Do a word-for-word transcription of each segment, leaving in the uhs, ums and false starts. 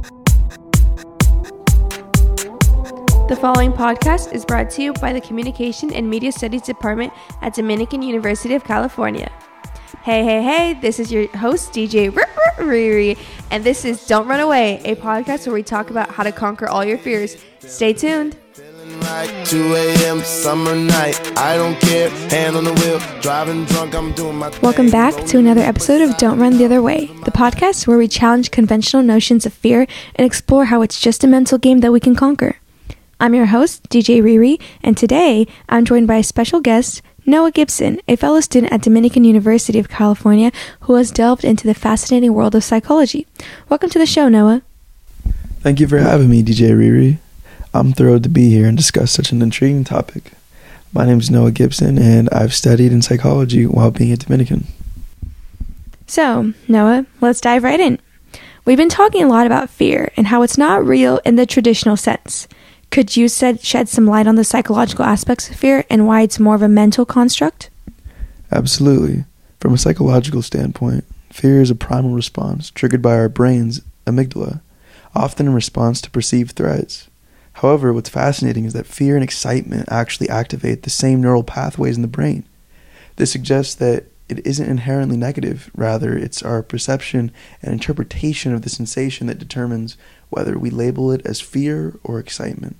The following podcast is brought to you by the Communication and Media Studies Department at Dominican University of California. Hey, hey, hey, this is your host, D J Riri, and this is Don't Run Away, a podcast where we talk about how to conquer all your fears. Stay tuned. Like two a.m. summer night, I don't care, hand on the wheel, driving drunk, I'm doing my thing. Welcome back to another episode of Don't Run the Other Way, the podcast where we challenge conventional notions of fear and explore how it's just a mental game that we can conquer. I'm your host, D J Riri, and today I'm joined by a special guest, Noah Gibson, a fellow student at Dominican University of California who has delved into the fascinating world of psychology. Welcome to the show, Noah. Thank you for having me, D J Riri. I'm thrilled to be here and discuss such an intriguing topic. My name is Noah Gibson, and I've studied in psychology while being a Dominican. So, Noah, let's dive right in. We've been talking a lot about fear and how it's not real in the traditional sense. Could you shed, shed some light on the psychological aspects of fear and why it's more of a mental construct? Absolutely. From a psychological standpoint, fear is a primal response triggered by our brain's amygdala, often in response to perceived threats. However, what's fascinating is that fear and excitement actually activate the same neural pathways in the brain. This suggests that it isn't inherently negative. Rather, it's our perception and interpretation of the sensation that determines whether we label it as fear or excitement.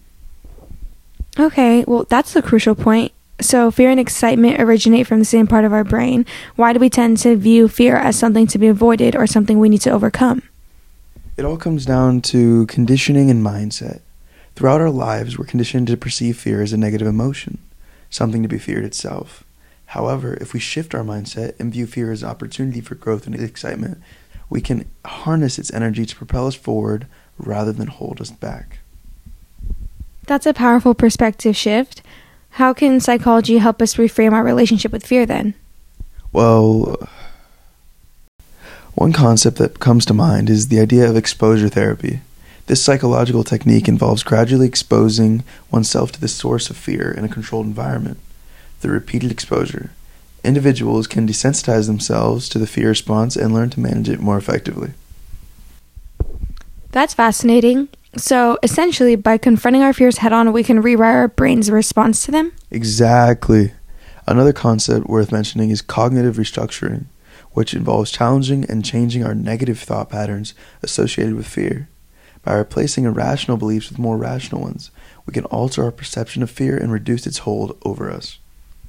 Okay, well, that's the crucial point. So fear and excitement originate from the same part of our brain. Why do we tend to view fear as something to be avoided or something we need to overcome? It all comes down to conditioning and mindset. Throughout our lives, we're conditioned to perceive fear as a negative emotion, something to be feared itself. However, if we shift our mindset and view fear as an opportunity for growth and excitement, we can harness its energy to propel us forward rather than hold us back. That's a powerful perspective shift. How can psychology help us reframe our relationship with fear then? Well, one concept that comes to mind is the idea of exposure therapy. This psychological technique involves gradually exposing oneself to the source of fear in a controlled environment. Through repeated exposure, individuals can desensitize themselves to the fear response and learn to manage it more effectively. That's fascinating. So essentially, by confronting our fears head-on, we can rewire our brain's response to them? Exactly. Another concept worth mentioning is cognitive restructuring, which involves challenging and changing our negative thought patterns associated with fear. By replacing irrational beliefs with more rational ones, we can alter our perception of fear and reduce its hold over us.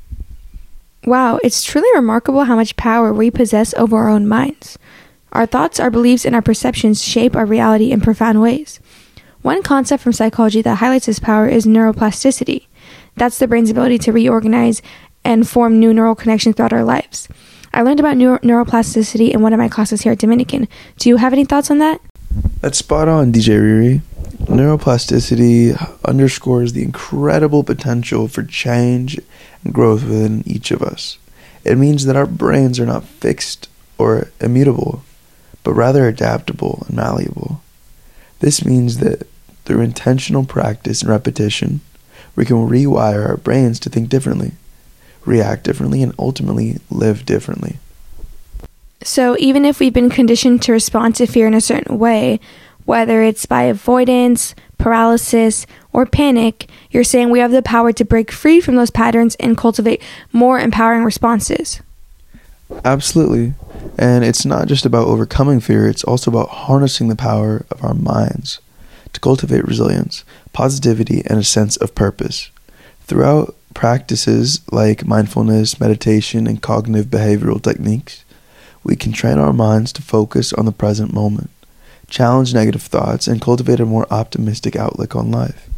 Wow, it's truly remarkable how much power we possess over our own minds. Our thoughts, our beliefs, and our perceptions shape our reality in profound ways. One concept from psychology that highlights this power is neuroplasticity. That's the brain's ability to reorganize and form new neural connections throughout our lives. I learned about neuro- neuroplasticity in one of my classes here at Dominican. Do you have any thoughts on that? That's spot on, D J Riri. Neuroplasticity underscores the incredible potential for change and growth within each of us. It means that our brains are not fixed or immutable, but rather adaptable and malleable. This means that through intentional practice and repetition, we can rewire our brains to think differently, react differently, and ultimately live differently. So even if we've been conditioned to respond to fear in a certain way, whether it's by avoidance, paralysis, or panic, you're saying we have the power to break free from those patterns and cultivate more empowering responses. Absolutely. And it's not just about overcoming fear, it's also about harnessing the power of our minds to cultivate resilience, positivity, and a sense of purpose. Throughout practices like mindfulness, meditation, and cognitive behavioral techniques, we can train our minds to focus on the present moment, challenge negative thoughts, and cultivate a more optimistic outlook on life.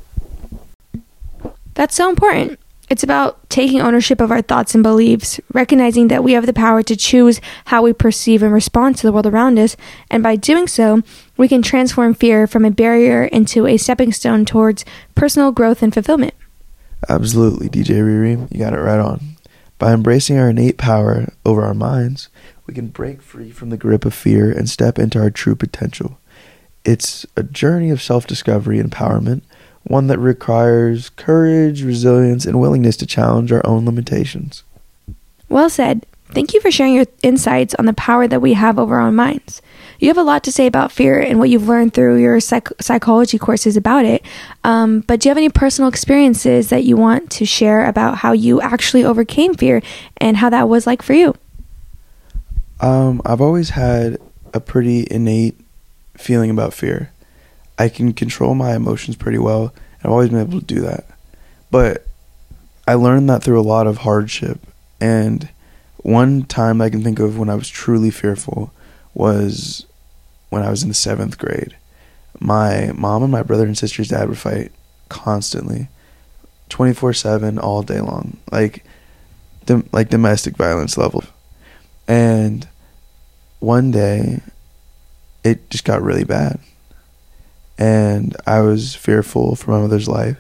That's so important. It's about taking ownership of our thoughts and beliefs, recognizing that we have the power to choose how we perceive and respond to the world around us, and by doing so, we can transform fear from a barrier into a stepping stone towards personal growth and fulfillment. Absolutely, D J Riri, you got it right on. By embracing our innate power over our minds, we can break free from the grip of fear and step into our true potential. It's a journey of self-discovery and empowerment, one that requires courage, resilience, and willingness to challenge our own limitations. Well said. Thank you for sharing your insights on the power that we have over our own minds. You have a lot to say about fear and what you've learned through your psych- psychology courses about it. Um, but do you have any personal experiences that you want to share about how you actually overcame fear and how that was like for you? Um, I've always had a pretty innate feeling about fear. I can control my emotions pretty well, and I've always been able to do that. But I learned that through a lot of hardship. And one time I can think of when I was truly fearful was when I was in the seventh grade. My mom and my brother and sister's dad would fight constantly, twenty-four seven, all day long, like dom- like domestic violence level. And one day, it just got really bad. And I was fearful for my mother's life.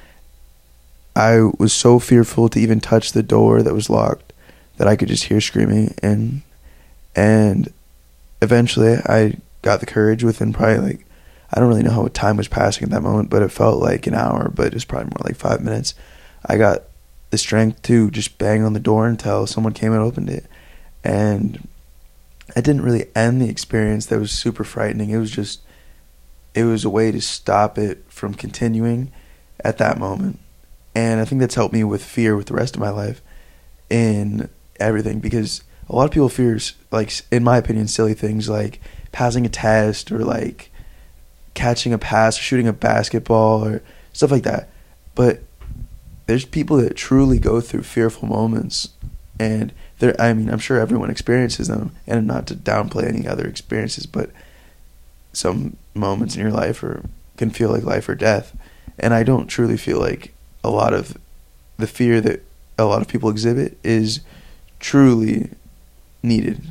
I was so fearful to even touch the door that was locked that I could just hear screaming. And, and eventually, I got the courage within probably like, I don't really know how time was passing at that moment, but it felt like an hour, but it was probably more like five minutes. I got the strength to just bang on the door until someone came and opened it. And I didn't really end the experience. That was super frightening. It was just, it was a way to stop it from continuing at that moment. And I think that's helped me with fear with the rest of my life in everything, because a lot of people fear, like, in my opinion, silly things like passing a test or like catching a pass or shooting a basketball or stuff like that. But there's people that truly go through fearful moments, and there, I mean, I'm sure everyone experiences them, and not to downplay any other experiences, but some moments in your life are, can feel like life or death. And I don't truly feel like a lot of the fear that a lot of people exhibit is truly needed.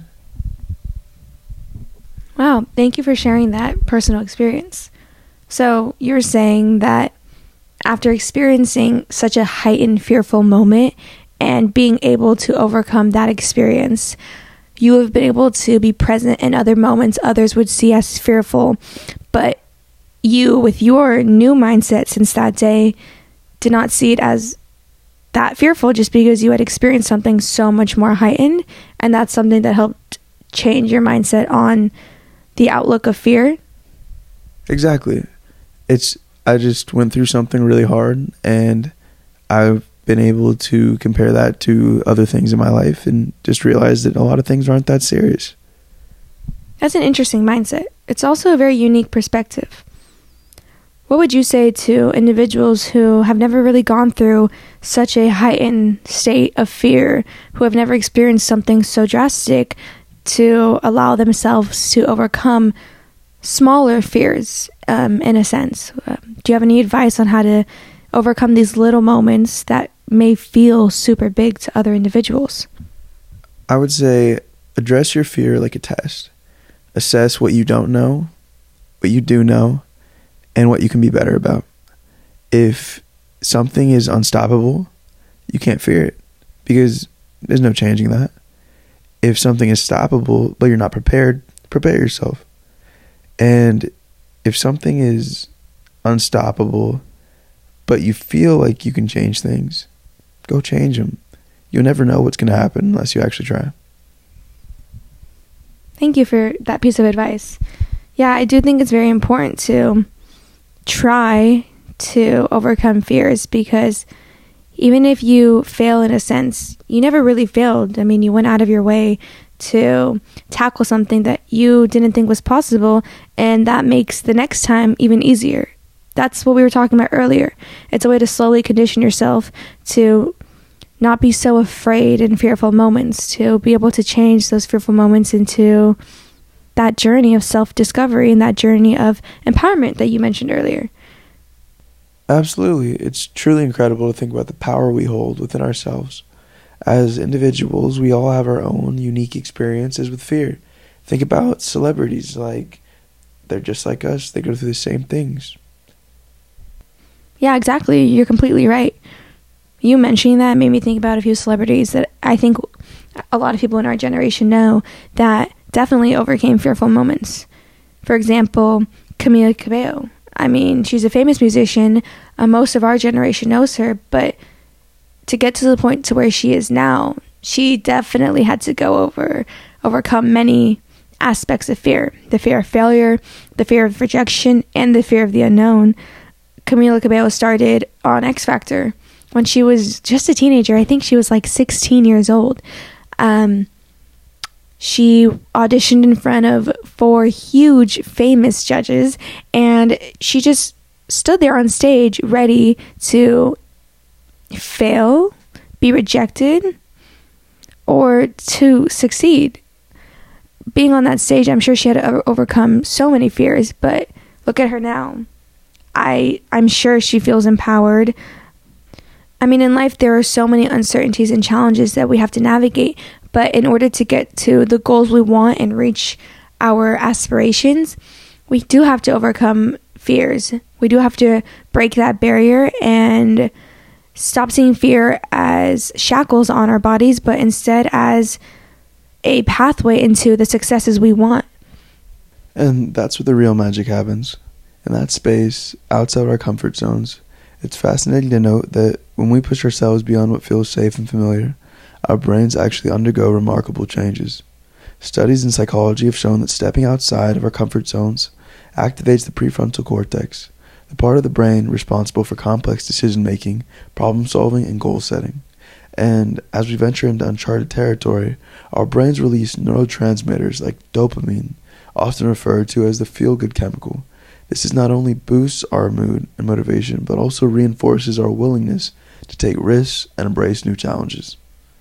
Wow, thank you for sharing that personal experience. So you're saying that after experiencing such a heightened fearful moment and being able to overcome that experience, you have been able to be present in other moments others would see as fearful, but you, with your new mindset since that day, did not see it as that fearful just because you had experienced something so much more heightened, and that's something that helped change your mindset on the outlook of fear. Exactly. It's I just went through something really hard, and I've been able to compare that to other things in my life and just realize that a lot of things aren't that serious. That's an interesting mindset. It's also a very unique perspective. What would you say to individuals who have never really gone through such a heightened state of fear, who have never experienced something so drastic, to allow themselves to overcome smaller fears, um, in a sense? Uh, do you have any advice on how to overcome these little moments that may feel super big to other individuals? I would say address your fear like a test. Assess what you don't know, what you do know, and what you can be better about. If something is unstoppable, you can't fear it, because there's no changing that. If something is stoppable, but you're not prepared, prepare yourself. And if something is unstoppable, but you feel like you can change things, go change them. You'll never know what's going to happen unless you actually try. Thank you for that piece of advice. Yeah, I do think it's very important to try to overcome fears, because even if you fail in a sense, you never really failed. I mean, you went out of your way to tackle something that you didn't think was possible, and that makes the next time even easier. That's what we were talking about earlier. It's a way to slowly condition yourself to not be so afraid in fearful moments, to be able to change those fearful moments into that journey of self-discovery and that journey of empowerment that you mentioned earlier. Absolutely. It's truly incredible to think about the power we hold within ourselves. As individuals, we all have our own unique experiences with fear. Think about celebrities. Like, they're just like us. They go through the same things. Yeah, exactly. You're completely right. You mentioning that made me think about a few celebrities that I think a lot of people in our generation know that definitely overcame fearful moments. For example, Camila Cabello. I mean, she's a famous musician. Uh, most of our generation knows her, but to get to the point to where she is now, she definitely had to go over, overcome many aspects of fear. The fear of failure, the fear of rejection, and the fear of the unknown. Camila Cabello started on X Factor when she was just a teenager. I think she was like sixteen years old. Um, she auditioned in front of four huge famous judges, and she just stood there on stage ready to fail, be rejected, or to succeed. Being on that stage, I'm sure she had to overcome so many fears, but look at her now. I, I'm sure she feels empowered. I mean, in life, there are so many uncertainties and challenges that we have to navigate, but in order to get to the goals we want and reach our aspirations, we do have to overcome fears. We do have to break that barrier and stop seeing fear as shackles on our bodies, but instead as a pathway into the successes we want. And that's where the real magic happens. In that space, outside our comfort zones, it's fascinating to note that when we push ourselves beyond what feels safe and familiar, our brains actually undergo remarkable changes. Studies in psychology have shown that stepping outside of our comfort zones activates the prefrontal cortex, the part of the brain responsible for complex decision-making, problem-solving, and goal-setting. And as we venture into uncharted territory, our brains release neurotransmitters like dopamine, often referred to as the feel-good chemical. This is not only boosts our mood and motivation, but also reinforces our willingness to take risks and embrace new challenges.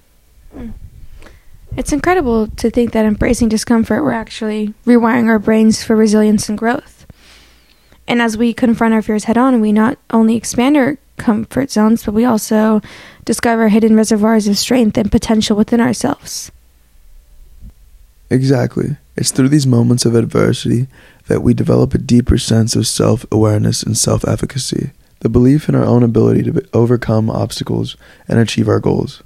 It's incredible to think that embracing discomfort, we're actually rewiring our brains for resilience and growth. And as we confront our fears head on, we not only expand our comfort zones, but we also discover hidden reservoirs of strength and potential within ourselves. Exactly. It's through these moments of adversity that we develop a deeper sense of self-awareness and self-efficacy, the belief in our own ability to overcome obstacles and achieve our goals.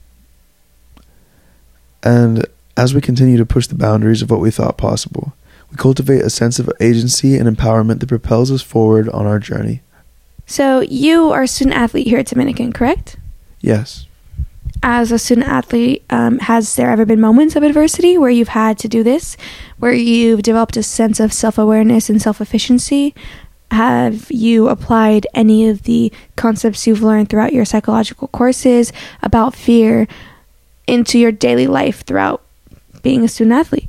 And as we continue to push the boundaries of what we thought possible, we cultivate a sense of agency and empowerment that propels us forward on our journey. So you are a student athlete here at Dominican, correct? Yes. As a student athlete, um, has there ever been moments of adversity where you've had to do this, where you've developed a sense of self-awareness and self-efficiency? Have you applied any of the concepts you've learned throughout your psychological courses about fear into your daily life throughout being a student athlete?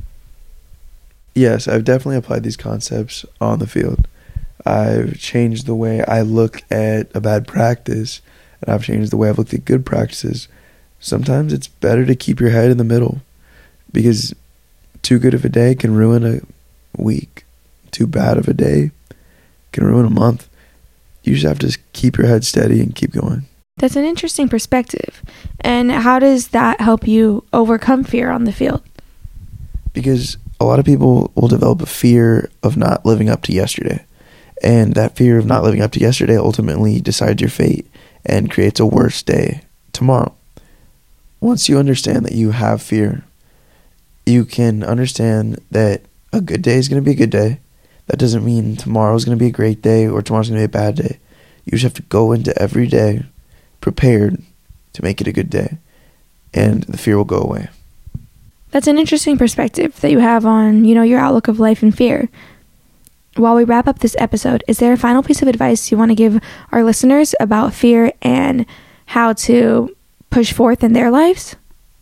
Yes, I've definitely applied these concepts on the field. I've changed the way I look at a bad practice, and I've changed the way I've looked at good practices. Sometimes it's better to keep your head in the middle, because too good of a day can ruin a week. Too bad of a day can ruin a month. You just have to keep your head steady and keep going. That's an interesting perspective. And how does that help you overcome fear on the field? Because a lot of people will develop a fear of not living up to yesterday. And that fear of not living up to yesterday ultimately decides your fate and creates a worse day tomorrow. Once you understand that you have fear, you can understand that a good day is going to be a good day. That doesn't mean tomorrow is going to be a great day or tomorrow's going to be a bad day. You just have to go into every day prepared to make it a good day, and the fear will go away. That's an interesting perspective that you have on, you know, your outlook of life and fear. While we wrap up this episode, is there a final piece of advice you want to give our listeners about fear and how to push forth in their lives?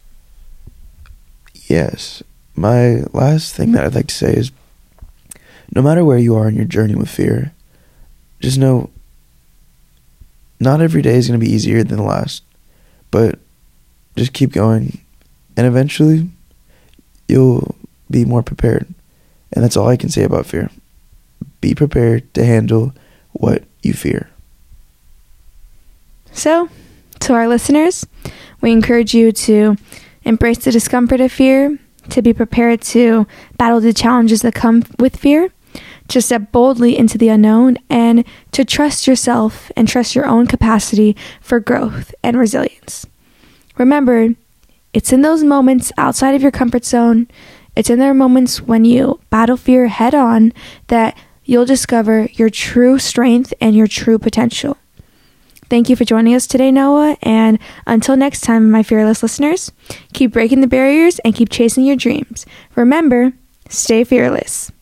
Yes. My last thing that I'd like to say is, no matter where you are in your journey with fear, just know not every day is going to be easier than the last, but just keep going, and eventually you'll be more prepared. And that's all I can say about fear. Be prepared to handle what you fear. So, to our listeners, we encourage you to embrace the discomfort of fear, to be prepared to battle the challenges that come with fear, to step boldly into the unknown, and to trust yourself and trust your own capacity for growth and resilience. Remember, it's in those moments outside of your comfort zone, it's in their moments when you battle fear head on that you'll discover your true strength and your true potential. Thank you for joining us today, Noah. And until next time, my fearless listeners, keep breaking the barriers and keep chasing your dreams. Remember, stay fearless.